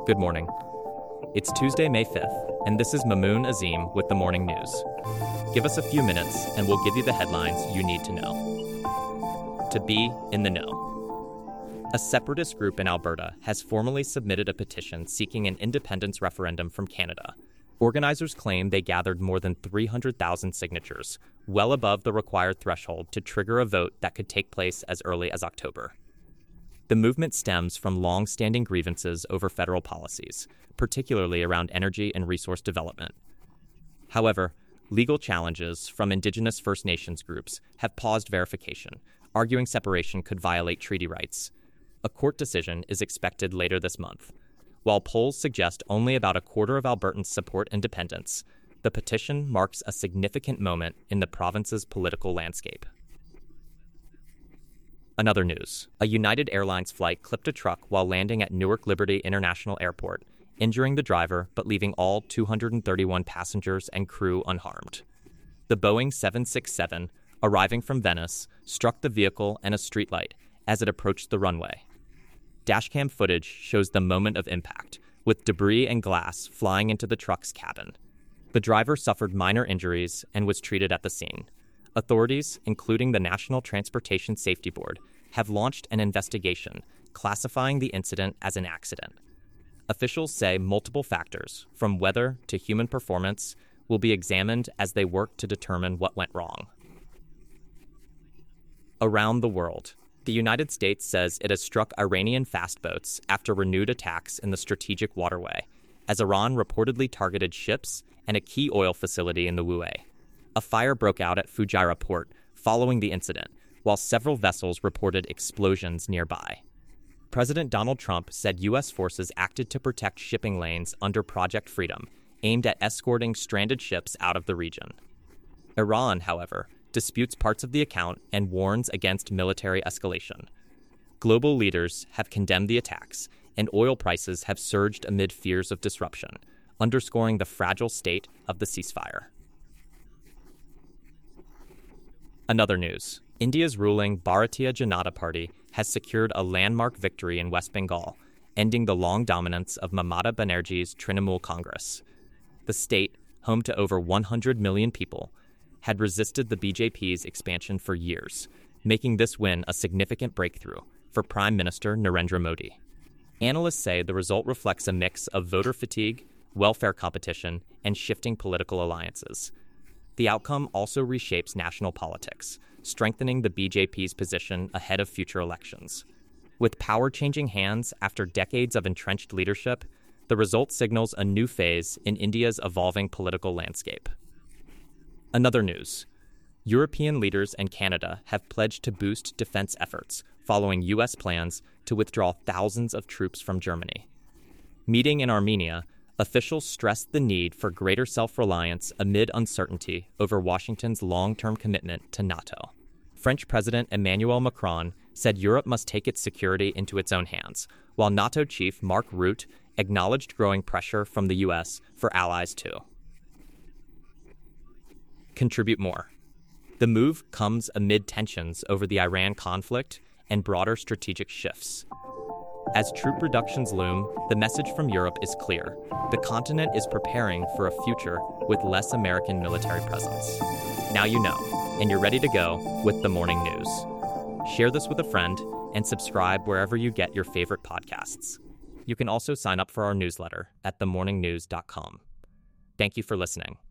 Good morning. It's Tuesday, May 5th, and this is Mamoon Azim with the Morning News. Give us a few minutes, and we'll give you the headlines you need to know. To be in the know. A separatist group in Alberta has formally submitted a petition seeking an independence referendum from Canada. Organizers claim they gathered more than 300,000 signatures, well above the required threshold to trigger a vote that could take place as early as October. The movement stems from long-standing grievances over federal policies, particularly around energy and resource development. However, legal challenges from Indigenous First Nations groups have paused verification, arguing separation could violate treaty rights. A court decision is expected later this month. While polls suggest only about a quarter of Albertans support independence, the petition marks a significant moment in the province's political landscape. Another news. A United Airlines flight clipped a truck while landing at Newark Liberty International Airport, injuring the driver but leaving all 231 passengers and crew unharmed. The Boeing 767, arriving from Venice, struck the vehicle and a streetlight as it approached the runway. Dashcam footage shows the moment of impact, with debris and glass flying into the truck's cabin. The driver suffered minor injuries and was treated at the scene. Authorities, including the National Transportation Safety Board, have launched an investigation classifying the incident as an accident. Officials say multiple factors, from weather to human performance, will be examined as they work to determine what went wrong. Around the world, the United States says it has struck Iranian fast boats after renewed attacks in the strategic waterway, as Iran reportedly targeted ships and a key oil facility in the UAE. A fire broke out at Fujairah port following the incident, while several vessels reported explosions nearby. President Donald Trump said U.S. forces acted to protect shipping lanes under Project Freedom, aimed at escorting stranded ships out of the region. Iran, however, disputes parts of the account and warns against military escalation. Global leaders have condemned the attacks, and oil prices have surged amid fears of disruption, underscoring the fragile state of the ceasefire. Another news. India's ruling Bharatiya Janata Party has secured a landmark victory in West Bengal, ending the long dominance of Mamata Banerjee's Trinamool Congress. The state, home to over 100 million people, had resisted the BJP's expansion for years, making this win a significant breakthrough for Prime Minister Narendra Modi. Analysts say the result reflects a mix of voter fatigue, welfare competition, and shifting political alliances. The outcome also reshapes national politics, strengthening the BJP's position ahead of future elections. With power changing hands after decades of entrenched leadership, the result signals a new phase in India's evolving political landscape. Another news. European leaders and Canada have pledged to boost defense efforts following U.S. plans to withdraw thousands of troops from Germany. Meeting in Armenia, officials stressed the need for greater self-reliance amid uncertainty over Washington's long-term commitment to NATO. French President Emmanuel Macron said Europe must take its security into its own hands, while NATO chief Mark Rutte acknowledged growing pressure from the U.S. for allies too. Contribute more. The move comes amid tensions over the Iran conflict and broader strategic shifts. As troop reductions loom, the message from Europe is clear. The continent is preparing for a future with less American military presence. Now you know, and you're ready to go with the morning news. Share this with a friend and subscribe wherever you get your favorite podcasts. You can also sign up for our newsletter at themorningnews.com. Thank you for listening.